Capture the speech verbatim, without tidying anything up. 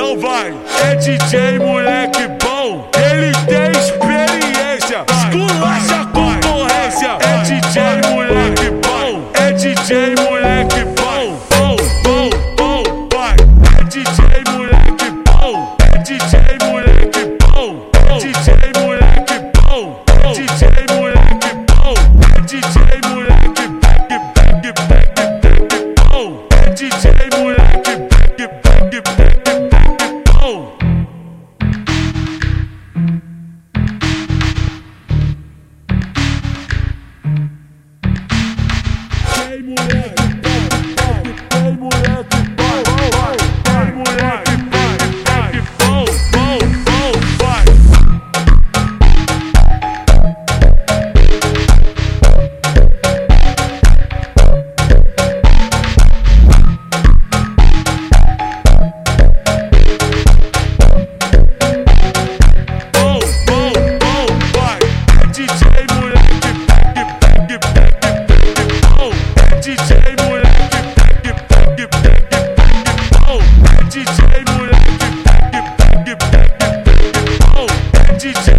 Então vai, é D J moleque bom, ele tem experiência, esculacha a concorrência. É D J moleque bom, é D J moleque bom, bom, bom, bom, vai. É D J moleque bom, é D J moleque bom, é D J moleque bom, é D J moleque bom, é D J moleque back, back, back, back, bom, é D J moleque back, back, back, back, bom. Ei, moleque, ei, moleque, vai, vai, vai, moleque, vai, vai, bom, bom, bom, vai. Bom, bom, bom, vai. É D J moleque, back, back, back, back, bom. É D J moleque, back, back, back, back, bom. É D J moleque, back, back, back, back, bom. É D J